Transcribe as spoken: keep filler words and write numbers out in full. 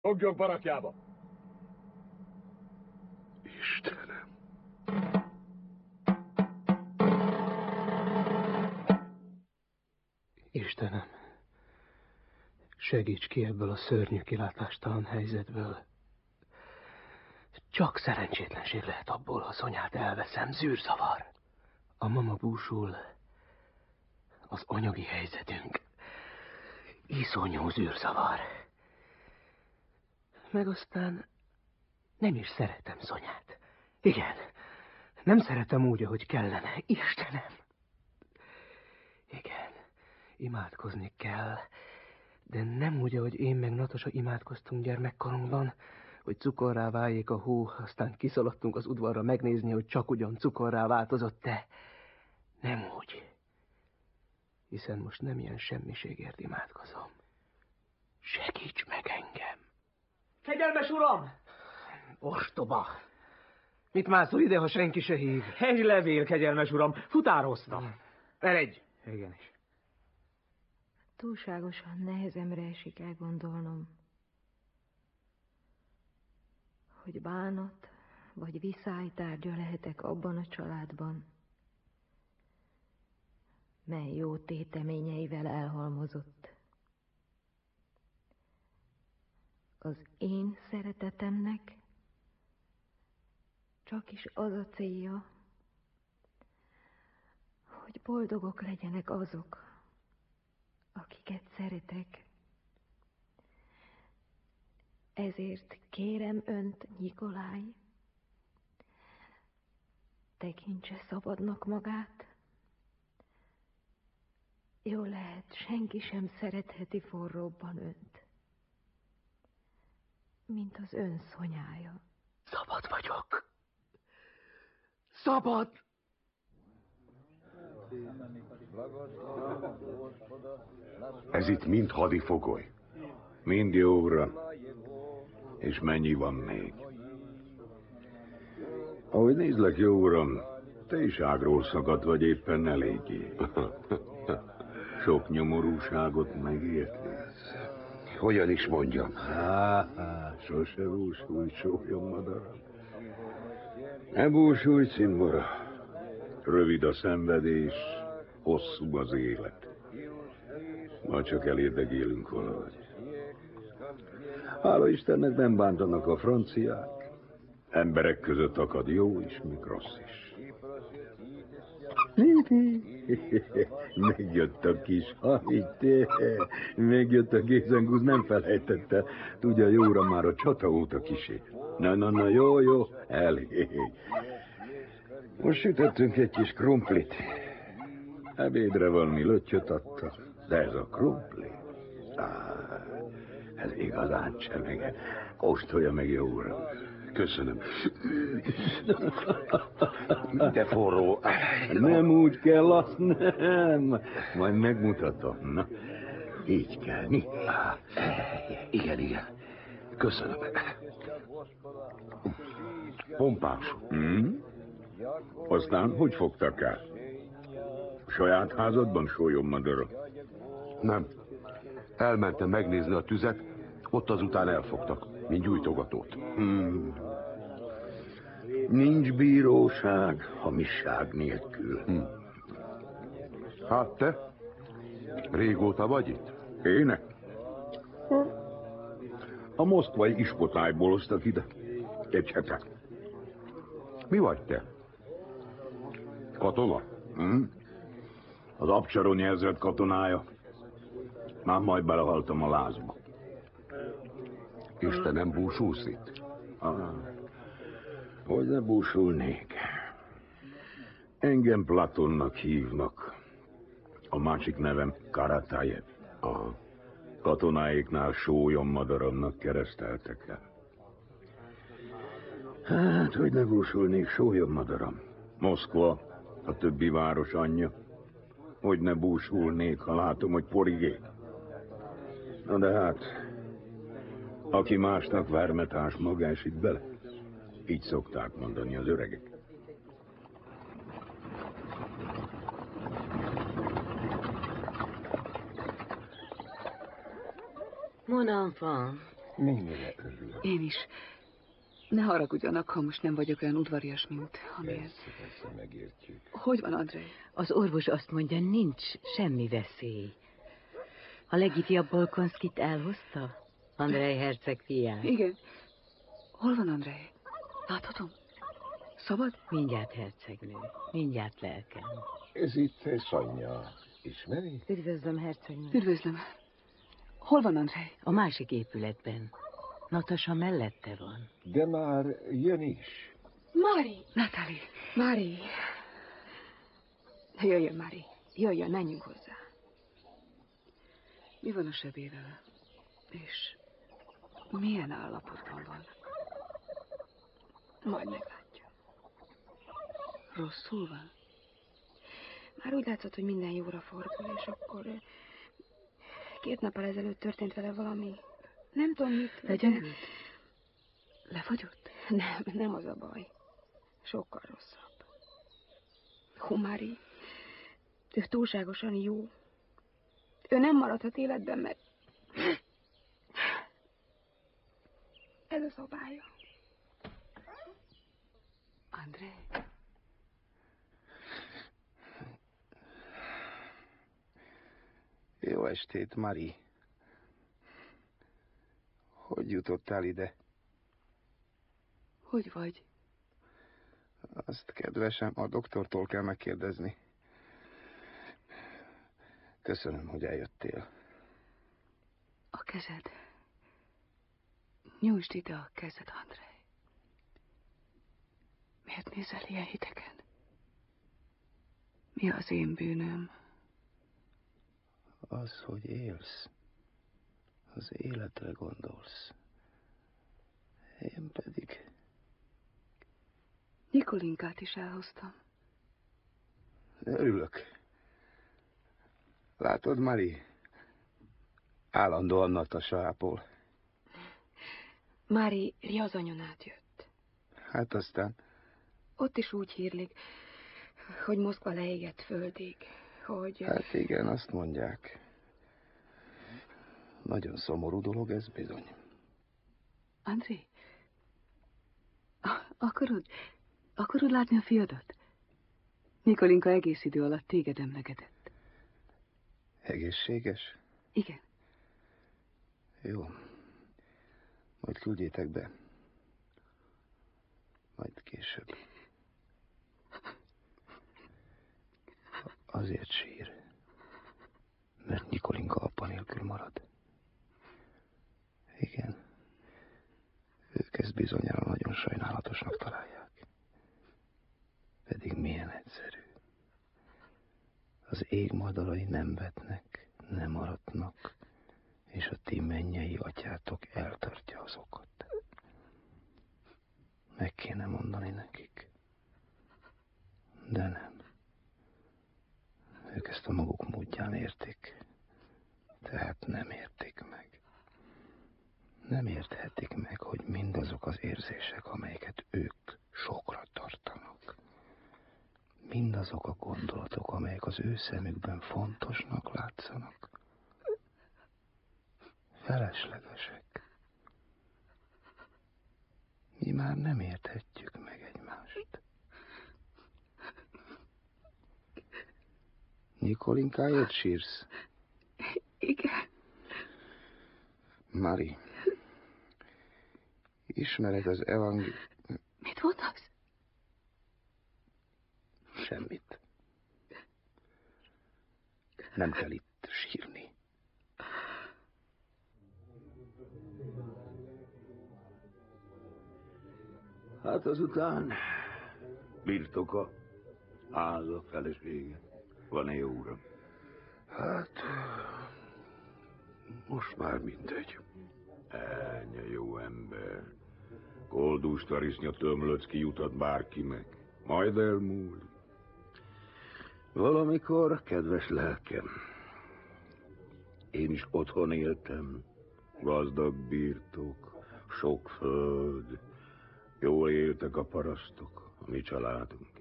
Fogjuk barakjába! Istenem! Istenem, segíts ki ebből a szörnyű kilátástalan helyzetből. Csak szerencsétlenség lehet abból, ha Szonyát elveszem, zűrzavar. A mama búsul, az anyagi helyzetünk iszonyú zűrzavar. Meg aztán nem is szeretem Szonyát. Igen, nem szeretem úgy, ahogy kellene. Istenem! Igen, imádkozni kell, de nem úgy, ahogy én meg Natosa imádkoztunk gyermekkorunkban, hogy cukorrá váljék a hó, aztán kiszaladtunk az udvarra megnézni, hogy csak ugyan cukorrá változott-e. Nem úgy. Hiszen most nem ilyen semmiségért imádkozom. Segíts meg engem! Kegyelmes uram! Ostoba! Mit mászol ide, ha senki se hív? Egy levél, kegyelmes uram, futároztam. Eredj! Igenis. Túlságosan nehezemre esik elgondolnom, hogy bánat vagy viszálytárgya lehetek abban a családban, mely jó téteményeivel elhalmozott. Az én szeretetemnek csak is az a célja, hogy boldogok legyenek azok, akiket szeretek. Ezért kérem önt, Nyikolaj, tekintse szabadnak magát. Jó lehet, senki sem szeretheti forróbban önt, mint az ön Szonyája. Szabad vagyok. Szabad! Ez itt mind hadifogoly. Mind jóra. És mennyi van még? Ahogy nézlek, jó uram, te is ágról szakadt vagy éppen eléggé. Sok nyomorúságot megértesz. Hogyan is mondjam? Há, há, sose búsulj, sólyom madaram. Ne búsulj, cimbora. Rövid a szenvedés, hosszú az élet. Majd csak elérdegélünk valahogy. Hála Istennek nem bántanak a franciák. Emberek között akad jó is, még rossz is. Megjött a kis hajté. Megjött a gézengúz, nem felejtette. Tudja, jóra már a csata óta kisé. Na, na, na, jó, jó, elég. Most sütöttünk egy kis krumplit. Ebédre valami löttyöt adta. De ez a krumpli? Ah, ez igazán csemege. Kóstolja meg, jó uram. Köszönöm. De forró. Nem úgy kell, azt nem. Majd megmutatom. Na, így kell. Mi? Igen, igen. Köszönöm. Pompás. Hmm? Aztán hogy fogtak el? Saját házadban, sólyom madara? Nem. Elmentem megnézni a tüzet, ott azután elfogtak, mint gyújtogatót. Hmm. Nincs bíróság, hamisság nélkül. Hmm. Hát te? Régóta vagy itt? Éne? A moszkvai ispotályból hoztak ide. Egy hete. Mi vagy te? Katona? Hmm? Az Abcsaronyi ezred katonája. Már majd belehaltam a lázba. És te nem búsulsz itt? Ah, hogy ne búsulnék. Engem Platonnak hívnak. A másik nevem Karatájev. Aha. Katonáiknál sólyom madaramnak kereszteltek el. Hát, hogy ne búsulnék, sólyom madaram. Moszkva, a többi város anyja. Hogy ne búsulnék, ha látom, hogy porigé. Na de hát, aki másnak vermetás, maga esik bele. Így szokták mondani az öregek. Mon enfant, Némire örül. Én is. Ne haragudjanak, ha most nem vagyok olyan udvarias, mint amilyen. Persze, persze, megértjük. Hogy van, Andrei? Az orvos azt mondja, nincs semmi veszély. A legifjabb Bolkonszkit elhozta? Andrei herceg fiát? Igen. Hol van Andrei? Láthatom? Szabad? Mindjárt, hercegnő. Mindjárt, lelkem. Ez itt Sanya. Ismeri? Üdvözlöm, hercegnő. Üdvözlöm. Hol van Andrei? A másik épületben. Natasa mellette van. De már jön is. Mari! Natali. Mari! Jöjjön, Mari. Jöjjön, menjünk hozzá. Mi van a sebével? És milyen állapotban van? Majd meglátja. Rosszul van? Már úgy látszott, hogy minden jóra fordul, és akkor eh, két nappal ezelőtt történt vele valami. Nem tudom mit. Legyengült? Lefagyott? Nem, nem az a baj. Sokkal rosszabb. Hú, Mari, ő túlságosan jó. Ő nem maradhat életben, mert ez a szobája. Andrei? Jó estét, Mari. Hogy jutottál ide? Hogy vagy? Azt, kedvesem, a doktortól kell megkérdezni. Köszönöm, hogy eljöttél. A kezed. Nyújtsd ide a kezed, Andrei. Miért nézel ilyen hidegen? Mi az én bűnöm? Az, hogy élsz. Az életre gondolsz. Én pedig... Nikolinkát is elhoztam. Örülök. Látod, Mari? Állandóan Natasa ápol. Mári Riazanyonát jött. Hát aztán... Ott is úgy hírlik, hogy Moszkva leégett földig, hogy... Hát igen, azt mondják. Nagyon szomorú dolog ez bizony. André, akarod, akarod látni a fiadat? Nikolinka egész idő alatt téged emlegetett. Egészséges? Igen. Jó. Majd küldjétek be. Majd később. Azért sír, mert Nikolinka apa nélkül marad. Igen. Ők ezt bizonyára nagyon sajnálatosnak találják. Pedig milyen egyszerű. Az ég madarai nem vetnek, nem aratnak, és a ti mennyei atyátok eltartja azokat. Meg kéne mondani nekik. De nem. Ők ezt a maguk módján értik. Tehát nem értik meg. Nem érthetik meg, hogy mindazok az érzések, amelyeket ők sokra tartanak. Mindazok a gondolatok, amelyek az ő szemükben fontosnak látszanak. Feleslegesek. Mi már nem érthetjük meg egymást. Nikolinkáért sírsz? Igen. Mari, ismered az evangélium... Mit mondasz? Semmit. Nem kell itt sírni. Hát azután birtoka, háza, felesége. Van-e jó uram? Hát, most már mindegy. Elnya jó ember. Koldus tarisznya tömlöcki jutat bárki meg. Majd elmúlik. Valamikor, kedves lelkem, én is otthon éltem. Gazdag birtok, sok föld. Jól éltek a parasztok, a mi családunk.